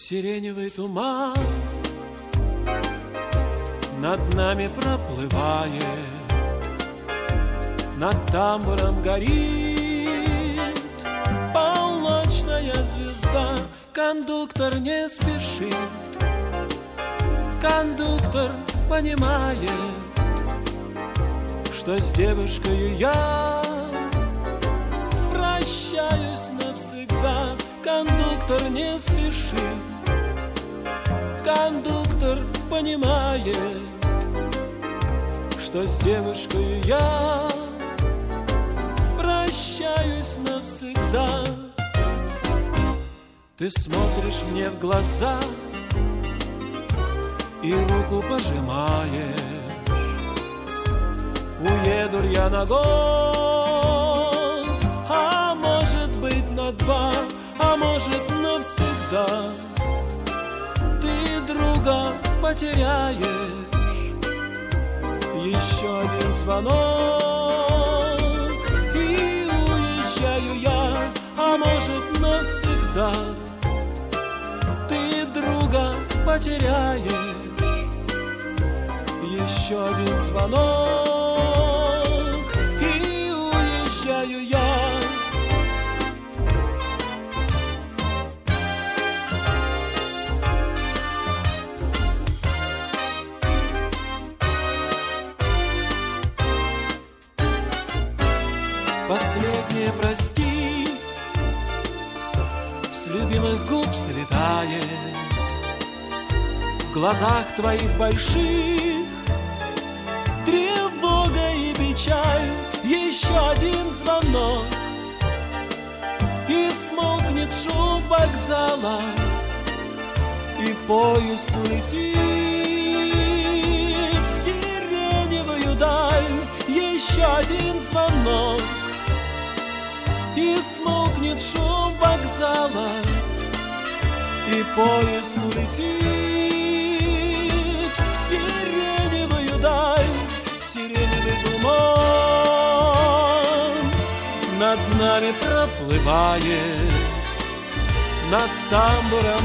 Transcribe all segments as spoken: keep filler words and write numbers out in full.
Сиреневый туман над нами проплывает, над тамбуром горит полночная звезда. Кондуктор не спешит, кондуктор понимает, что с девушкой я прощаюсь навсегда. Кондуктор не спешит, кондуктор понимает, что с девушкой я прощаюсь навсегда. Ты смотришь мне в глаза и руку пожимаешь. Уеду я на год, а может быть на два, а может навсегда. Ты друга потеряешь, еще один звонок, и уезжаю я, а может навсегда. Ты друга потеряешь, еще один звонок, и уезжаю я. Последнее прости с любимых губ слетает. В глазах твоих больших тревога и печаль. Еще один звонок, и смолкнет шум вокзала, и поезд улетит в сиреневую даль. Еще один звонок, и смолкнет шум вокзала, и поезд улетит в сиреневую даль. Сиреневый туман над нами проплывает, над тамбуром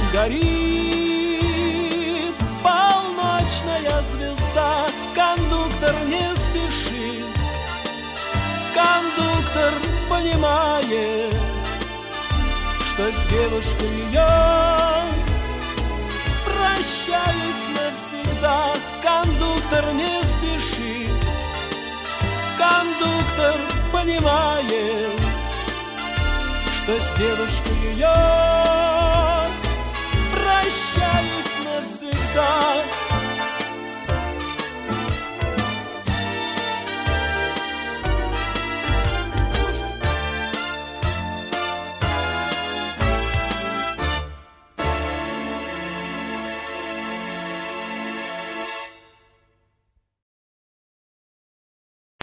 горит полночная звезда. Кондуктор не спешит, кондуктор понимает, что с девушкой я прощаюсь навсегда. Кондуктор не спешит, кондуктор понимает, что с девушкой я прощаюсь навсегда.